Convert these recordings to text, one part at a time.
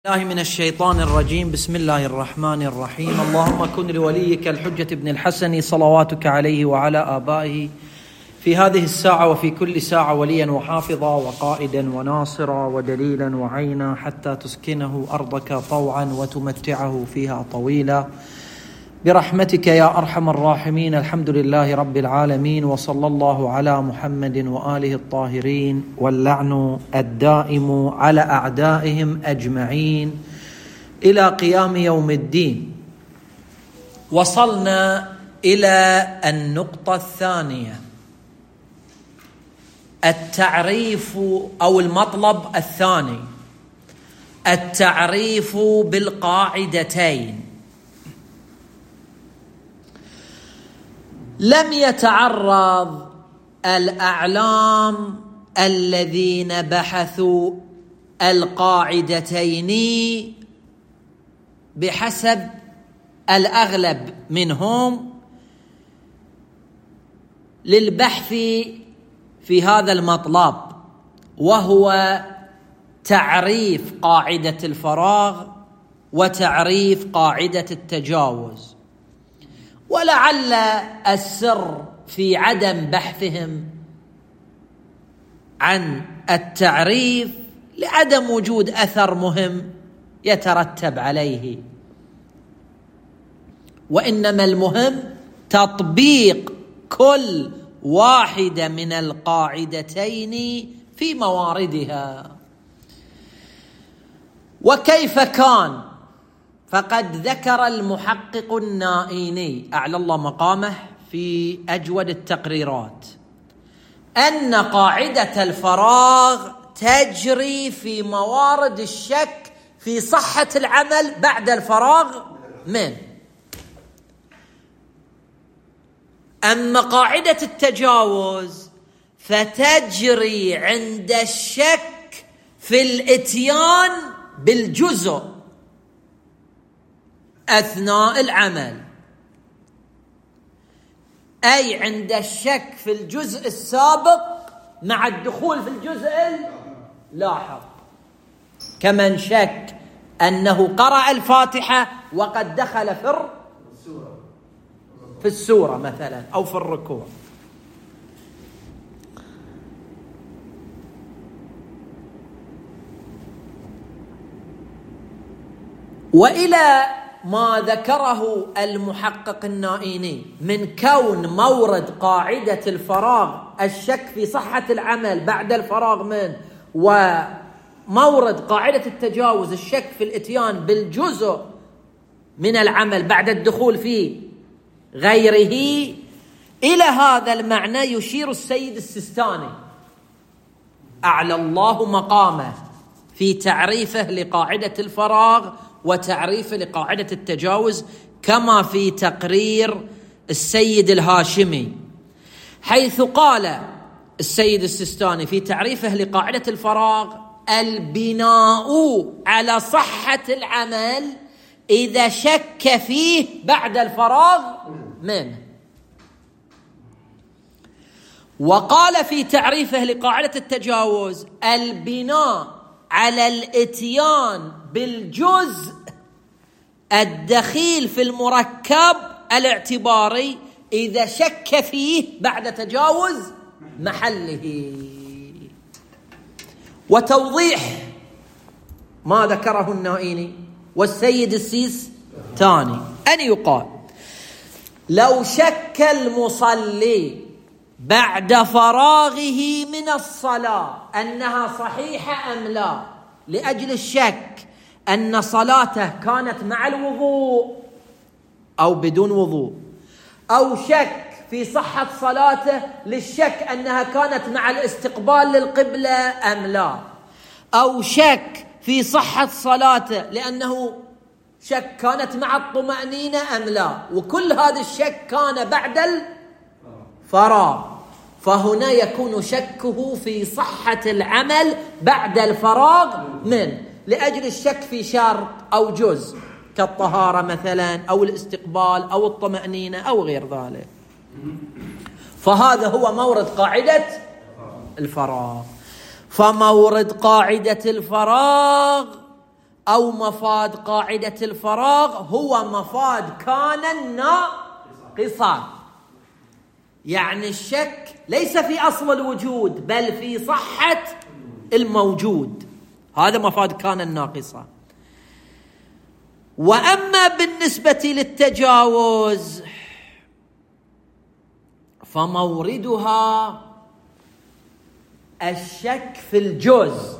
الله من الشيطان الرجيم. بسم الله الرحمن الرحيم. اللهم كن لوليك الحجة بن الحسن صلواتك عليه وعلى آبائه في هذه الساعة وفي كل ساعة وليا وحافظا وقائدا وناصرا ودليلا وعينا حتى تسكنه أرضك طوعا وتمتعه فيها طويلا برحمتك يا أرحم الراحمين. الحمد لله رب العالمين، وصلى الله على محمد وآله الطاهرين، واللعن الدائم على أعدائهم أجمعين إلى قيام يوم الدين. وصلنا إلى النقطة الثانية، التعريف أو المطلب الثاني، التعريف بالقاعدتين. لم يتعرض الأعلام الذين بحثوا القاعدتين بحسب الأغلب منهم للبحث في هذا المطلب، وهو تعريف قاعدة الفراغ وتعريف قاعدة التجاوز. ولعل السر في عدم بحثهم عن التعريف لعدم وجود أثر مهم يترتب عليه، وإنما المهم تطبيق كل واحدة من القاعدتين في مواردها. وكيف كان؟ فقد ذكر المحقق النائيني أعلى الله مقامه في أجود التقريرات أن قاعدة الفراغ تجري في موارد الشك في صحة العمل بعد الفراغ منه. أما قاعدة التجاوز فتجري عند الشك في الإتيان بالجزء أثناء العمل، أي عند الشك في الجزء السابق مع الدخول في الجزء اللاحق، كمن شك أنه قرأ الفاتحة وقد دخل في السورة مثلا أو في الركوع. وإلى ما ذكره المحقق النائيني من كون مورد قاعدة الفراغ الشك في صحة العمل بعد الفراغ منه، ومورد قاعدة التجاوز الشك في الإتيان بالجزء من العمل بعد الدخول في غيره، إلى هذا المعنى يشير السيد السيستاني أعلى الله مقامه في تعريفه لقاعدة الفراغ وتعريفه لقاعدة التجاوز، كما في تقرير السيد الهاشمي، حيث قال السيد السيستاني في تعريفه لقاعدة الفراغ: البناء على صحة العمل إذا شك فيه بعد الفراغ منه. وقال في تعريفه لقاعدة التجاوز: البناء على الاتيان بالجزء الدخيل في المركب الاعتباري إذا شك فيه بعد تجاوز محله. وتوضيح ما ذكره النائيني والسيد السيستاني أن يقال: لو شك المصلي بعد فراغه من الصلاة أنها صحيحة أم لا، لأجل الشك أن صلاته كانت مع الوضوء أو بدون وضوء، أو شك في صحة صلاته للشك أنها كانت مع الاستقبال للقبلة أم لا، أو شك في صحة صلاته لأنه شك كانت مع الطمأنينة أم لا، وكل هذا الشك كان بعد الفراغ، فهنا يكون شكه في صحة العمل بعد الفراغ منه، لأجل الشك في شرط أو جزء كالطهارة مثلا أو الاستقبال أو الطمأنينة أو غير ذلك. فهذا هو مورد قاعدة الفراغ. فمورد قاعدة الفراغ أو مفاد قاعدة الفراغ هو مفاد كان ناقصا، يعني الشك ليس في أصل الوجود بل في صحة الموجود، هذا مفاد كان ناقصا. وأما بالنسبة للتجاوز فموردها الشك في الجزء،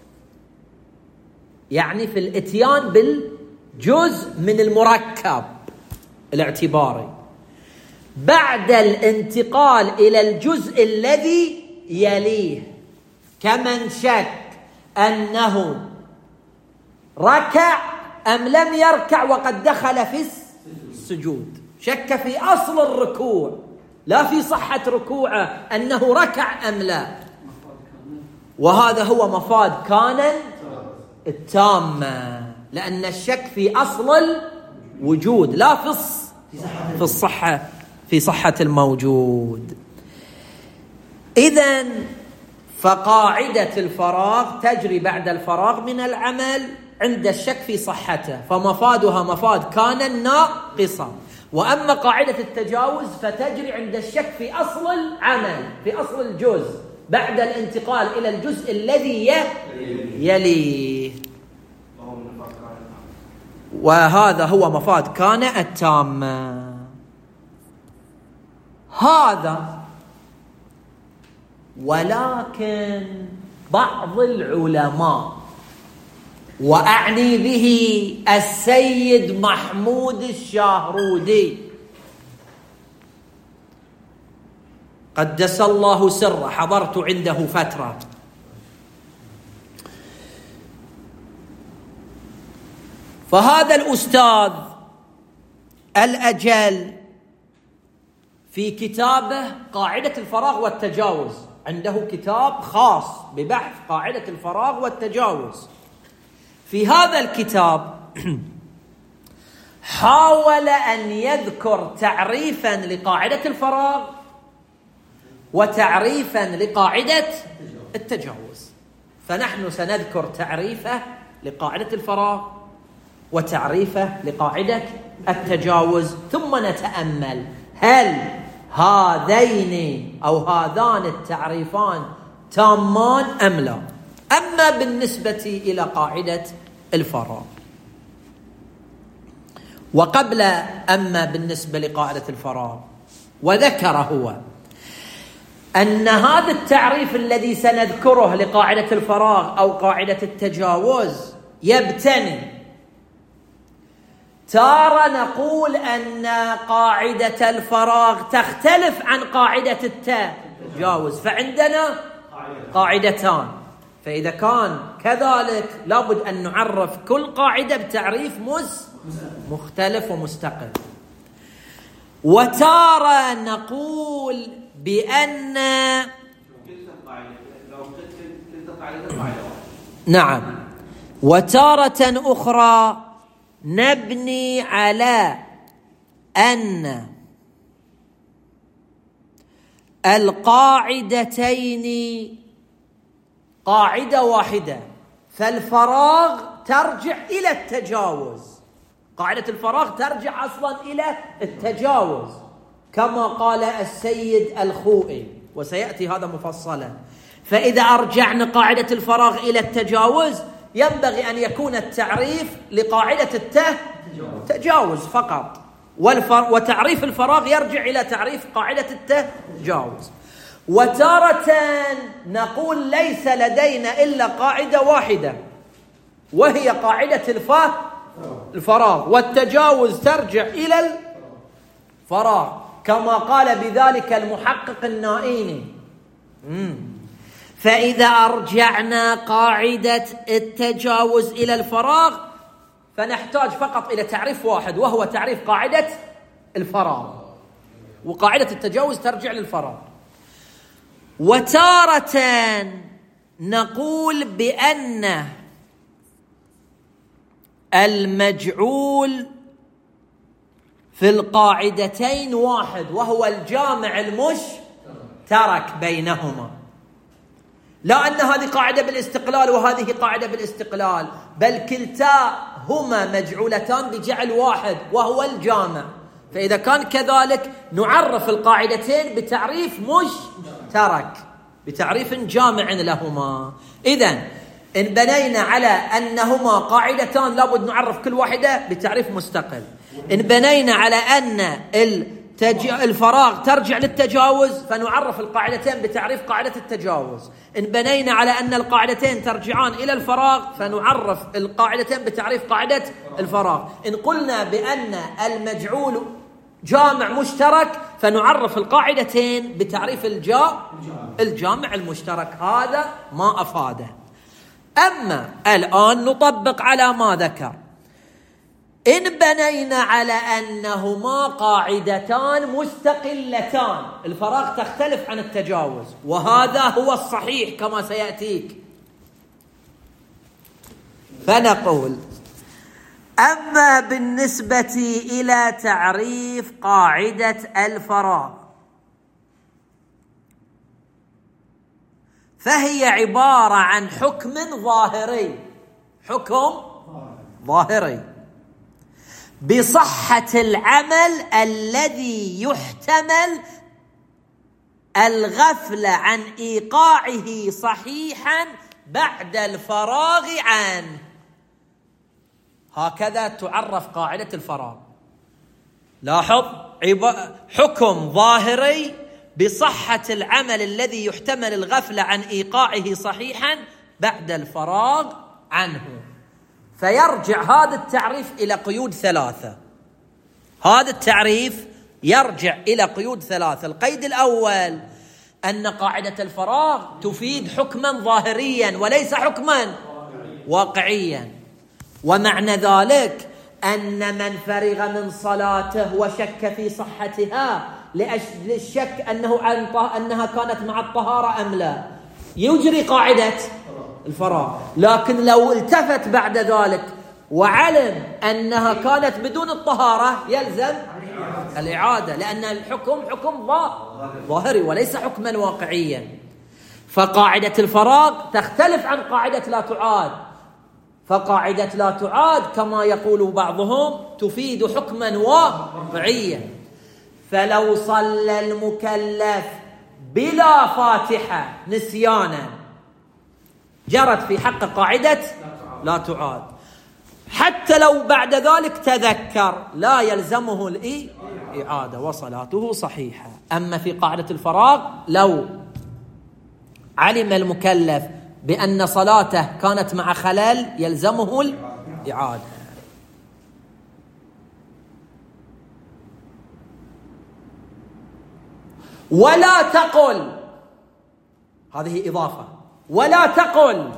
يعني في الاتيان بالجزء من المركب الاعتباري بعد الانتقال إلى الجزء الذي يليه، كمن شك أنه ركع أم لم يركع وقد دخل في السجود، شك في أصل الركوع لا في صحة ركوعه أنه ركع أم لا، وهذا هو مفاد كان التامة، لأن الشك في أصل الوجود لا في الصحة، في صحة الموجود. إذن فقاعدة الفراغ تجري بعد الفراغ من العمل عند الشك في صحته، فمفادها مفاد كان ناقصا. وأما قاعدة التجاوز فتجري عند الشك في أصل العمل، في أصل الجزء بعد الانتقال إلى الجزء الذي يليه، وهذا هو مفاد كان التامة. هذا ولكن بعض العلماء، وأعني به السيد محمود الشاهرودي قدس الله سره، حضرت عنده فترة، فهذا الأستاذ الأجل في كتابه قاعدة الفراغ والتجاوز، عنده كتاب خاص ببحث قاعدة الفراغ والتجاوز. في هذا الكتاب حاول أن يذكر تعريفا لقاعدة الفراغ وتعريفا لقاعدة التجاوز، فنحن سنذكر تعريفه لقاعدة الفراغ وتعريفه لقاعدة التجاوز، ثم نتأمل هل هذين أو هذان التعريفان تامان أم لا. أما بالنسبة إلى قاعدة الفراغ، وقبل أما بالنسبة لقاعدة الفراغ، وذكر هو أن هذا التعريف الذي سنذكره لقاعدة الفراغ أو قاعدة التجاوز يبتني، تارة نقول أن قاعدة الفراغ تختلف عن قاعدة التجاوز، فعندنا قاعدتان، فإذا كان كذلك لابد أن نعرف كل قاعدة بتعريف مختلف ومستقل. وتارة نقول بأن نعم، وتارة أخرى نبني على أن القاعدتين قاعدة واحدة، فالفراغ ترجع إلى التجاوز، قاعدة الفراغ ترجع أصلا إلى التجاوز كما قال السيد الخوئي، وسيأتي هذا مفصلا. فإذا أرجعنا قاعدة الفراغ إلى التجاوز ينبغي أن يكون التعريف لقاعدة التجاوز فقط، وتعريف الفراغ يرجع إلى تعريف قاعدة التجاوز. وتارة نقول ليس لدينا إلا قاعدة واحدة وهي قاعدة الفراغ، والتجاوز ترجع إلى الفراغ كما قال بذلك المحقق النائيني. فإذا أرجعنا قاعدة التجاوز إلى الفراغ فنحتاج فقط إلى تعريف واحد وهو تعريف قاعدة الفراغ، وقاعدة التجاوز ترجع للفراغ. وتارة نقول بأن المجعول في القاعدتين واحد وهو الجامع المشترك بينهما، لا أن هذه قاعدة بالاستقلال وهذه قاعدة بالاستقلال، بل كلتاهما مجعولتان بجعل واحد وهو الجامع. فإذا كان كذلك نعرف القاعدتين بتعريف مشترك، بتعريف جامع لهما. إذن إن بنينا على أنهما قاعدتان لابد نعرف كل واحدة بتعريف مستقل. إن بنينا على أن الفراغ ترجع للتجاوز فنعرف القاعدتين بتعريف قاعدة التجاوز. إن بنينا على أن القاعدتين ترجعان إلى الفراغ فنعرف القاعدتين بتعريف قاعدة الفراغ. إن قلنا بأن المجعول جامع مشترك فنعرف القاعدتين بتعريف الجامع المشترك. هذا ما أفاده. أما الآن نطبق على ما ذكر. إن بنينا على أنهما قاعدتان مستقلتان، الفراغ تختلف عن التجاوز، وهذا هو الصحيح كما سيأتيك، فنقول: أما بالنسبة إلى تعريف قاعدة الفراغ فهي عبارة عن حكم ظاهري بصحة العمل الذي يحتمل الغفلة عن إيقاعه صحيحا بعد الفراغ عنه. هكذا تعرف قاعدة الفراغ. لاحظ، حكم ظاهري بصحة العمل الذي يحتمل الغفلة عن إيقاعه صحيحا بعد الفراغ عنه. فيرجع هذا التعريف إلى قيود ثلاثة. هذا التعريف يرجع إلى قيود ثلاثة. القيد الأول أن قاعدة الفراغ تفيد حكما ظاهريا وليس حكما واقعيا، ومعنى ذلك أن من فرغ من صلاته وشك في صحتها لأجل الشك أنها كانت مع الطهارة أم لا يجري قاعدة الفراغ. لكن لو التفت بعد ذلك وعلم أنها كانت بدون الطهارة يلزم الإعادة، لأن الحكم حكم ظاهري وليس حكما واقعيا. فقاعدة الفراغ تختلف عن قاعدة لا تعاد. فقاعدة لا تعاد كما يقول بعضهم تفيد حكما واقعيا. فلو صلى المكلف بلا فاتحة نسيانا جرت في حق قاعدة لا تعاد، حتى لو بعد ذلك تذكر لا يلزمه الإعادة وصلاته صحيحة. أما في قاعدة الفراغ لو علم المكلف بأن صلاته كانت مع خلل يلزمه الإعادة. ولا تقل، هذه إضافة، ولا تقل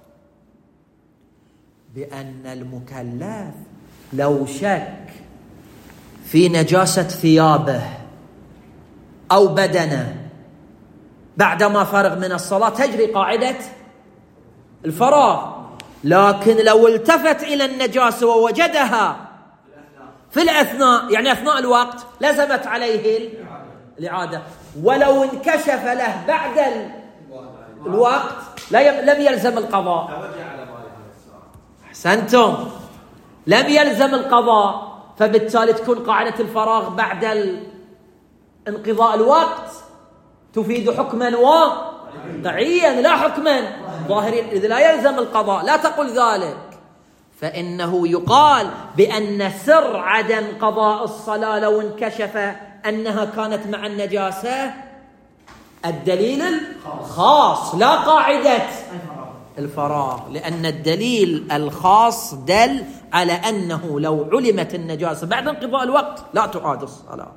بأن المكلف لو شك في نجاسة ثيابه أو بدنه بعدما فرغ من الصلاة تجري قاعدة الفراغ، لكن لو التفت إلى النجاسة ووجدها في الأثناء، يعني أثناء الوقت، لزمت عليه الإعادة. ولو انكشف له بعد الوقت لم يلزم القضاء. أحسنتم، لم يلزم القضاء. فبالتالي تكون قاعدة الفراغ بعد انقضاء الوقت تفيد حكما واقعيا لا حكما ظاهريا، إذ لا يلزم القضاء. لا تقل ذلك، فإنه يقال بأن سر عدم قضاء الصلاة لو انكشف أنها كانت مع النجاسة الدليل الخاص لا قاعدة الفراغ، لأن الدليل الخاص دل على أنه لو علمت النجاسة بعد انقضاء الوقت لا تعاد الصلاة.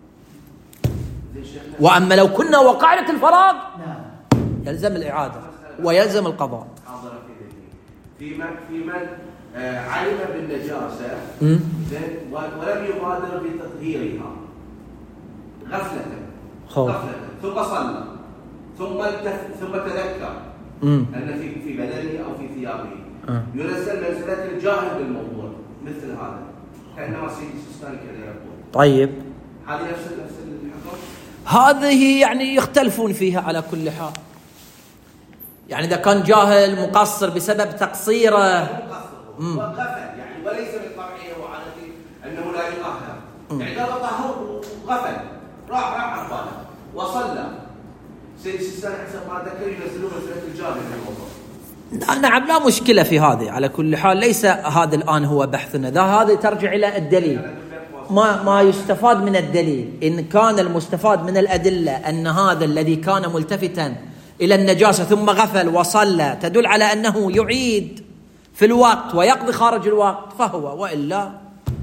وأما لو كنا وقاعدة الفراغ يلزم الإعادة ويلزم القضاء. في من علم بالنجاسة ولم يبادر بتطهيرها غفلة ثم صلى ثم تذكر أن في بدنه أو في ثيابه ينزل منزلة الجاهل بالموضوع مثل هذا، كأنما سيدي السيستاني كذا يقول. طيب، هذه نفس الحكم؟ هذه يعني يختلفون فيها على كل حال. يعني إذا كان جاهل مقصر بسبب تقصيره وغفل يعني وليس من طبعه وعادته أنه لا يطهر يعني لا طهر وغفل راح عن باله وصلى سيد السيستاني حسب ما ذكر ينزلون مسألة الجاهل في الموضوع. نعم لا مشكلة في هذه. على كل حال ليس هذا الآن هو بحثنا، هذا ترجع إلى الدليل. ما يستفاد من الدليل إن كان المستفاد من الأدلة أن هذا الذي كان ملتفتا إلى النجاسة ثم غفل وصلى تدل على أنه يعيد في الوقت ويقضي خارج الوقت فهو، وإلا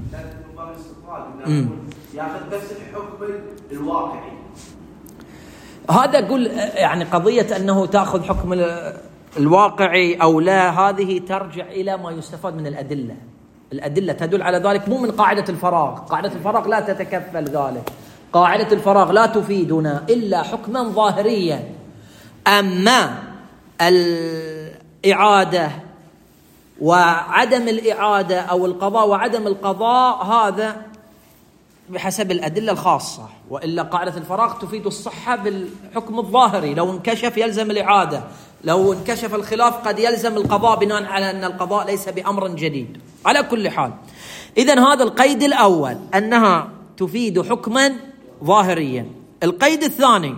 ياخذ بس الحكم الواقعي. هذا أقول يعني قضية أنه تأخذ حكم الواقعي أو لا، هذه ترجع إلى ما يستفاد من الأدلة. الأدلة تدل على ذلك، مو من قاعدة الفراغ. قاعدة الفراغ لا تتكفل ذلك. قاعدة الفراغ لا تفيدنا إلا حكما ظاهريا. أما الإعادة وعدم الإعادة أو القضاء وعدم القضاء هذا بحسب الأدلة الخاصة، وإلا قاعدة الفراغ تفيد الصحة بالحكم الظاهري. لو انكشف يلزم الإعادة، لو انكشف الخلاف قد يلزم القضاء بناء على أن القضاء ليس بأمر جديد. على كل حال إذن هذا القيد الأول أنها تفيد حكما ظاهريا. القيد الثاني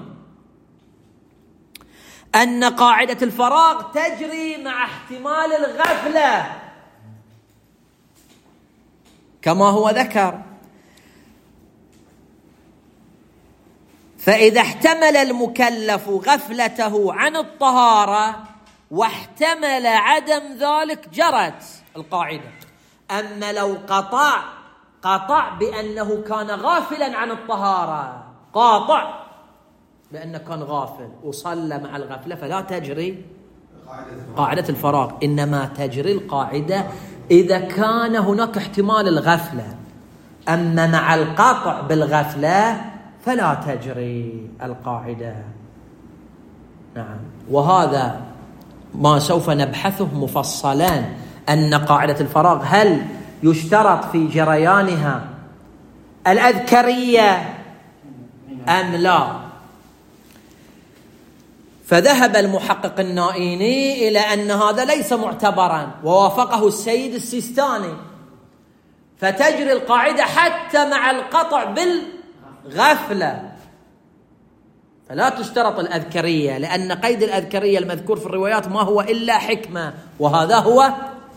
أن قاعدة الفراغ تجري مع احتمال الغفلة كما هو ذكر. فإذا احتمل المكلف غفلته عن الطهارة واحتمل عدم ذلك جرت القاعدة. أما لو قطع بأنه كان غافلا عن الطهارة، قاطع بأنه كان غافل وصلى مع الغفلة، فلا تجري قاعدة الفراغ، إنما تجري القاعدة إذا كان هناك احتمال الغفلة. أما مع القطع بالغفلة فلا تجري القاعدة. نعم، وهذا ما سوف نبحثه مفصلا، أن قاعدة الفراغ هل يشترط في جريانها الأذكرية أم لا. فذهب المحقق النائيني إلى أن هذا ليس معتبرا، ووافقه السيد السيستاني، فتجري القاعدة حتى مع القطع بالغفلة، فلا تشترط الأذكرية، لأن قيد الأذكرية المذكور في الروايات ما هو إلا حكمة، وهذا هو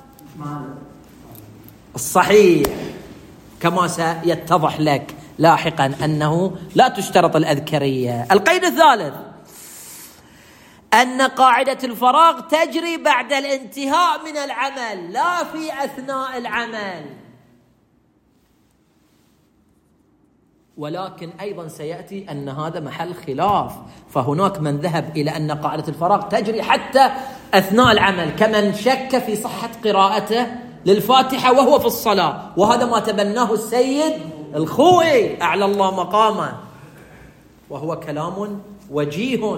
الصحيح كما سيتضح لك لاحقا أنه لا تشترط الأذكرية. القيد الثالث أن قاعدة الفراغ تجري بعد الانتهاء من العمل لا في أثناء العمل، ولكن أيضا سيأتي أن هذا محل خلاف. فهناك من ذهب إلى أن قاعدة الفراغ تجري حتى أثناء العمل، كمن شك في صحة قراءته للفاتحة وهو في الصلاة، وهذا ما تبناه السيد الخوئي أعلى الله مقامه، وهو كلام وجيه.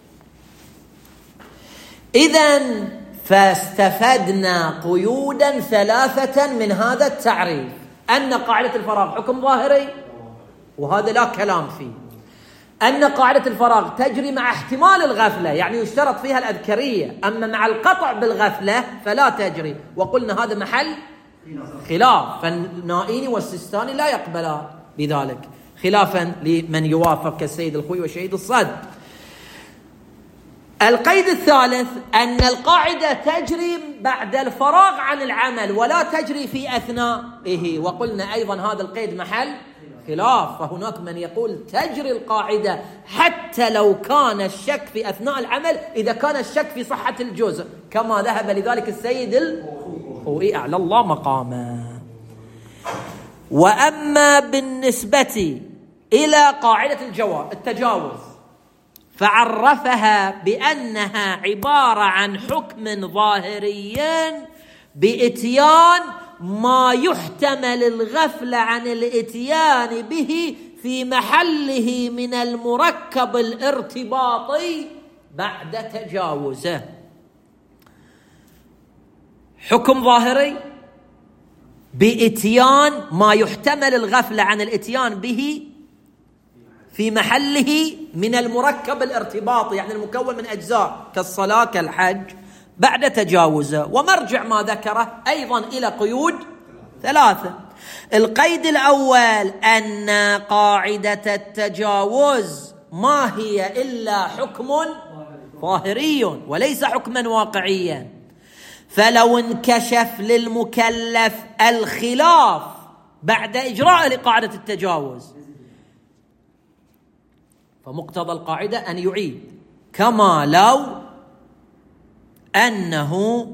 إذن فاستفدنا قيودا ثلاثة من هذا التعريف: أن قاعدة الفراغ حكم ظاهري، وهذا لا كلام فيه. أن قاعدة الفراغ تجري مع احتمال الغفلة، يعني يشترط فيها الأذكرية، أما مع القطع بالغفلة فلا تجري، وقلنا هذا محل خلاف، فالنائيني والسيستاني لا يقبلان بذلك، خلافا لمن يوافق كالسيد الخوئي وشهيد الصد. القيد الثالث أن القاعدة تجري بعد الفراغ عن العمل ولا تجري في أثنائه، وقلنا أيضا هذا القيد محل خلاف، فهناك من يقول تجري القاعدة حتى لو كان الشك في أثناء العمل إذا كان الشك في صحة الجزء، كما ذهب لذلك السيد الخوئي أعلى الله مقامه. وأما بالنسبة إلى قاعدة التجاوز فعرفها بأنها عبارة عن حكم ظاهري بإتيان ما يحتمل الغفلة عن الإتيان به في محله من المركب الارتباطي بعد تجاوزه. حكم ظاهري بإتيان ما يحتمل الغفلة عن الإتيان به في محله من المركب الارتباطي، يعني المكون من أجزاء كالصلاة كالحج، بعد تجاوزه. ومرجع ما ذكره أيضا إلى قيود 3. القيد الأول أن قاعدة التجاوز ما هي إلا حكم ظاهري وليس حكما واقعيا، فلو انكشف للمكلف الخلاف بعد إجراء لقاعدة التجاوز فمقتضى القاعدة أن يعيد، كما لو أنه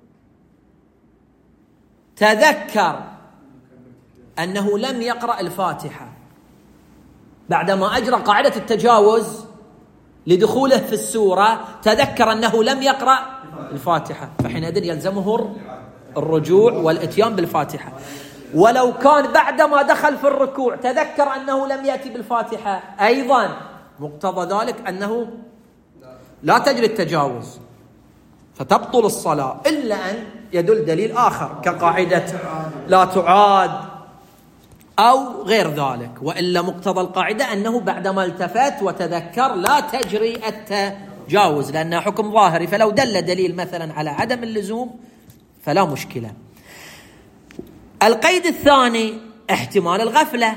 تذكر أنه لم يقرأ الفاتحة بعدما أجرى قاعدة التجاوز لدخوله في السورة، تذكر أنه لم يقرأ الفاتحة، فحينئذ يلزمه الرجوع والإتيان بالفاتحة. ولو كان بعدما دخل في الركوع تذكر أنه لم يأتي بالفاتحة، أيضا مقتضى ذلك أنه لا تجري التجاوز فتبطل الصلاة، إلا أن يدل دليل آخر كقاعدة لا تعاد أو غير ذلك، وإلا مقتضى القاعدة أنه بعدما التفت وتذكر لا تجري التجاوز لأنها حكم ظاهري، فلو دل دليل مثلا على عدم اللزوم فلا مشكلة. القيد الثاني احتمال الغفلة،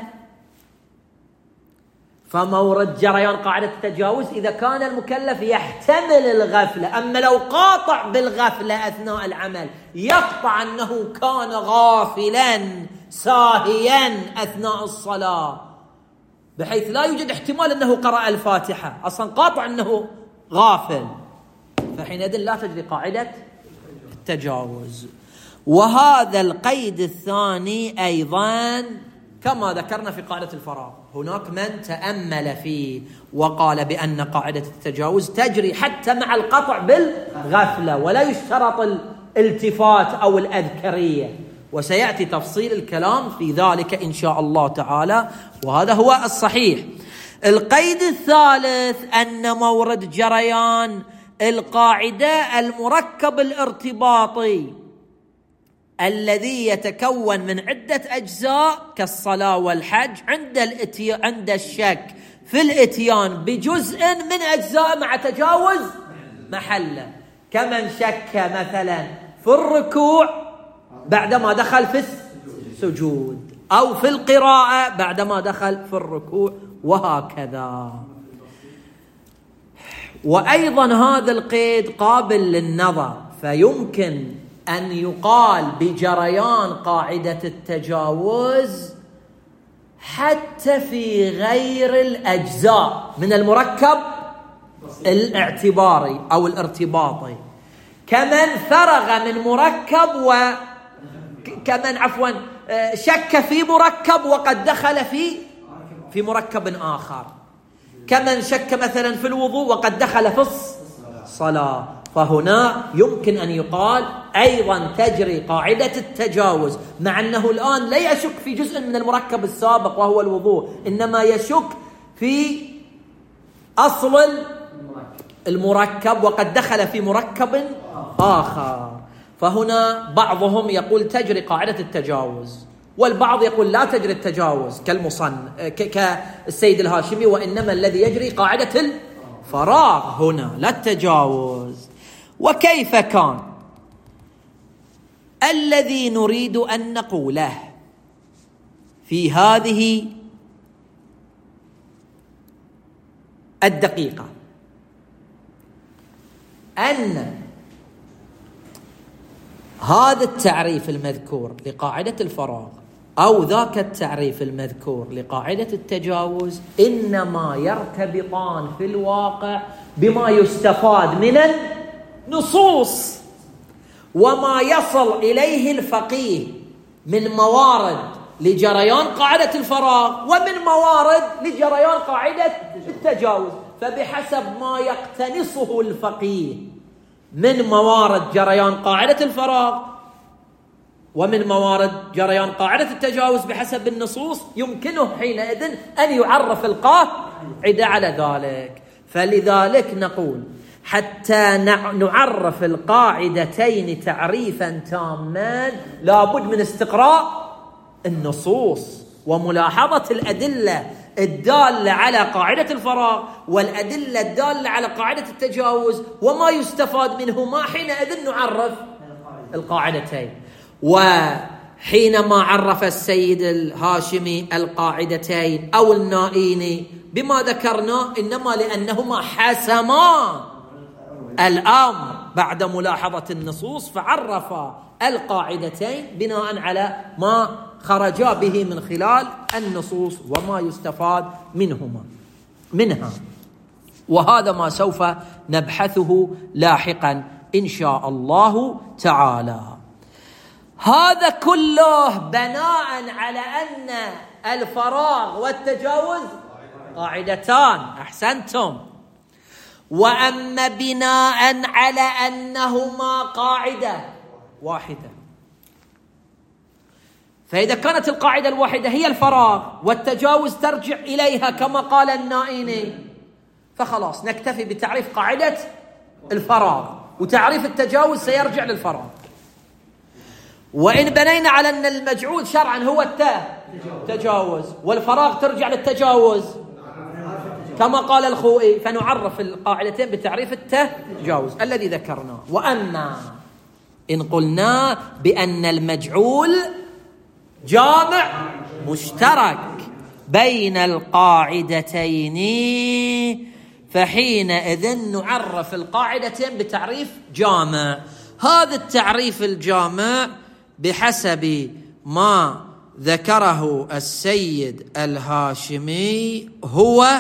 فمورد جريان قاعدة التجاوز إذا كان المكلف يحتمل الغفلة، أما لو قاطع بالغفلة أثناء العمل يقطع أنه كان غافلا ساهيا أثناء الصلاة بحيث لا يوجد احتمال أنه قرأ الفاتحة، أصلا قاطع أنه غافل، فحينئذ لا تجري قاعدة التجاوز. وهذا القيد الثاني أيضا كما ذكرنا في قاعدة الفراغ، هناك من تأمل فيه وقال بأن قاعدة التجاوز تجري حتى مع القطع بالغفلة ولا يشترط الالتفات أو الأذكرية، وسيأتي تفصيل الكلام في ذلك إن شاء الله تعالى، وهذا هو الصحيح. القيد الثالث أن مورد جريان القاعدة المركب الارتباطي الذي يتكون من عدة أجزاء كالصلاة والحج عند الشك في الإتيان بجزء من أجزاء مع تجاوز محله، كمن شك مثلا في الركوع بعدما دخل في السجود أو في القراءة بعدما دخل في الركوع وهكذا. وأيضا هذا القيد قابل للنظر، فيمكن أن يقال بجريان قاعدة التجاوز حتى في غير الأجزاء من المركب الاعتباري أو الارتباطي، كمن فرغ من مركب كمن شك في مركب وقد دخل في مركب آخر، كمن شك مثلا في الوضوء وقد دخل في الصلاة، فهنا يمكن أن يقال أيضا تجري قاعدة التجاوز، مع أنه الآن لا يشك في جزء من المركب السابق وهو الوضوء، إنما يشك في أصل المركب وقد دخل في مركب آخر، فهنا بعضهم يقول تجري قاعدة التجاوز، والبعض يقول لا تجري التجاوز كالسيد الهاشمي، وإنما الذي يجري قاعدة الفراغ هنا لا التجاوز. وكيف كان الذي نريد أن نقوله في هذه الدقيقة أن هذا التعريف المذكور لقاعدة الفراغ أو ذاك التعريف المذكور لقاعدة التجاوز إنما يرتبطان في الواقع بما يستفاد من النصوص وما يصل إليه الفقيه من موارد لجريان قاعدة الفراغ ومن موارد لجريان قاعدة التجاوز، فبحسب ما يقتنصه الفقيه من موارد جريان قاعدة الفراغ ومن موارد جريان قاعدة التجاوز بحسب النصوص يمكنه حينئذ أن يعرف القاعدة على ذلك. فلذلك نقول حتى نعرف القاعدتين تعريفا تاما لابد من استقراء النصوص وملاحظة الأدلة الدالة على قاعدة الفراغ والأدلة الدالة على قاعدة التجاوز، وما يستفاد منهما حينئذ نعرف القاعدتين. وحينما عرف السيد الهاشمي القاعدتين أو النائيني بما ذكرنا إنما لأنهما حسما الأمر بعد ملاحظة النصوص، فعرفا القاعدتين بناء على ما خرجا به من خلال النصوص وما يستفاد منها. وهذا ما سوف نبحثه لاحقا إن شاء الله تعالى. هذا كله بناء على أن الفراغ والتجاوز قاعدتان. أحسنتم. وأما بناء على أنهما قاعدة واحدة، فإذا كانت القاعدة الواحدة هي الفراغ والتجاوز ترجع إليها كما قال النائيني، فخلاص نكتفي بتعريف قاعدة الفراغ، وتعريف التجاوز سيرجع للفراغ. وإن بنينا على أن المجعول شرعا هو التجاوز والفراغ ترجع للتجاوز كما قال الخوئي، فنعرف القاعدتين بتعريف التجاوز الذي ذكرناه. وأما إن قلنا بأن المجعول جامع مشترك بين القاعدتين، فحينئذ نعرف القاعدتين بتعريف جامع. هذا التعريف الجامع بحسب ما ذكره السيد الهاشمي هو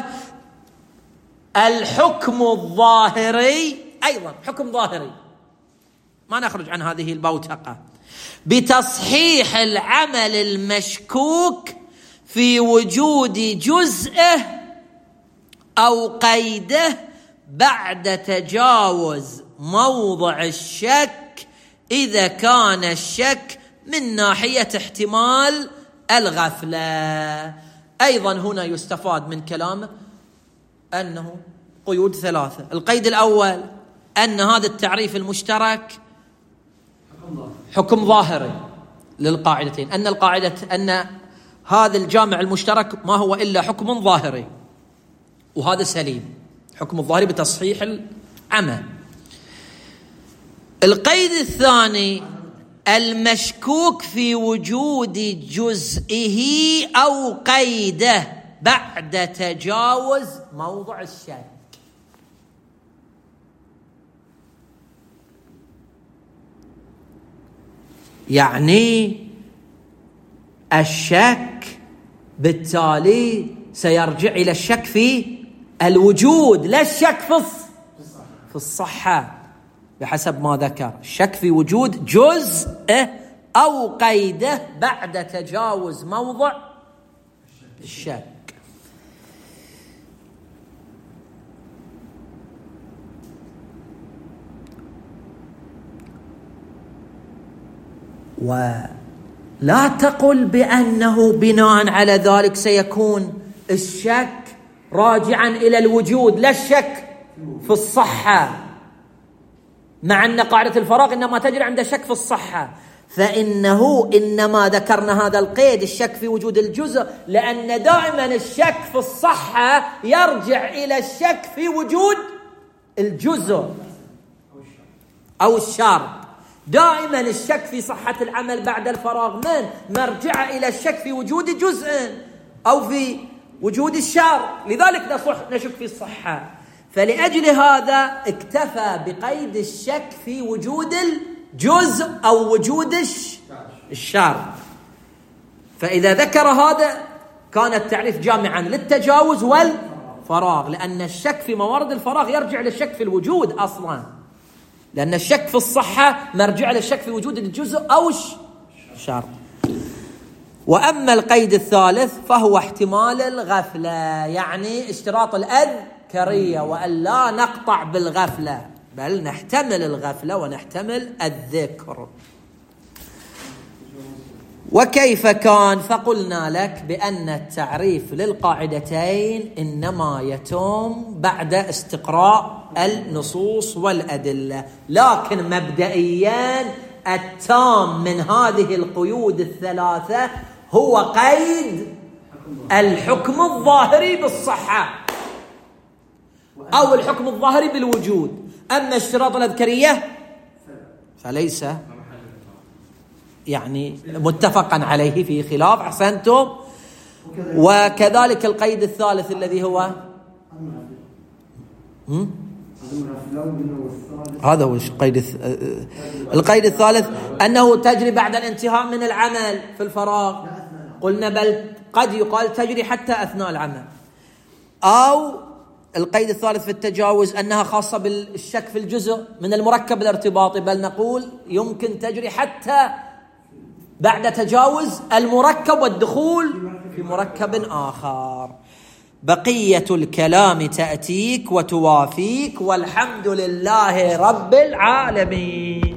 الحكم الظاهري، أيضا حكم ظاهري ما نخرج عن هذه البوتقة، بتصحيح العمل المشكوك في وجود جزءه أو قيده بعد تجاوز موضع الشك، إذا كان الشك من ناحية احتمال الغفلة. أيضا هنا يستفاد من كلامه أنه قيود ثلاثة. القيد الأول أن هذا التعريف المشترك حكم ظاهري للقاعدتين، أن هذا الجامع المشترك ما هو إلا حكم ظاهري، وهذا سليم، حكم الظاهري بتصحيح العمل. القيد الثاني المشكوك في وجود جزئه أو قيده بعد تجاوز موضع الشك. يعني الشك بالتالي سيرجع إلى الشك في الوجود، لا الشك في الصحة، بحسب ما ذكر الشك في وجود جزء أو قيده بعد تجاوز موضع الشك. ولا تقل بأنه بناء على ذلك سيكون الشك راجعا إلى الوجود، لا الشك في الصحة، مع أن قاعدة الفراغ إنما تجري عند الشك في الصحة، فإنه إنما ذكرنا هذا القيد الشك في وجود الجزء لأن دائما الشك في الصحة يرجع إلى الشك في وجود الجزء أو الشرط. دائما الشك في صحة العمل بعد الفراغ من مرجع إلى الشك في وجود جزء أو في وجود الشرط، لذلك نشك في الصحة. فلأجل هذا اكتفى بقيد الشك في وجود الجزء أو وجود الشرط. فإذا ذكر هذا كان التعريف جامعا للتجاوز والفراغ، لأن الشك في موارد الفراغ يرجع للشك في الوجود أصلا، لأن الشك في الصحة مرجع للشك في وجود الجزء أو الشرط. وأما القيد الثالث فهو احتمال الغفلة، يعني اشتراط الأذكرية، وأن لا نقطع بالغفلة بل نحتمل الغفلة ونحتمل الذكر. وكيف كان؟ فقلنا لك بأن التعريف للقاعدتين إنما يتم بعد استقراء النصوص والأدلة، لكن مبدئيا التام من هذه القيود الثلاثة هو قيد الحكم الظاهري بالصحة أو الحكم الظاهري بالوجود. أما اشتراط الأذكرية فليس يعني متفقا عليه، في خلاف. أحسنتم. وكذلك القيد الثالث الذي هو هذا هو القيد الثالث، أنه تجري بعد الانتهاء من العمل في الفراغ. قلنا بل قد يقال تجري حتى أثناء العمل. أو القيد الثالث في التجاوز أنها خاصة بالشك في الجزء من المركب الارتباطي، بل نقول يمكن تجري حتى بعد تجاوز المركب والدخول في مركب آخر. بقية الكلام تأتيك وتوافيك، والحمد لله رب العالمين.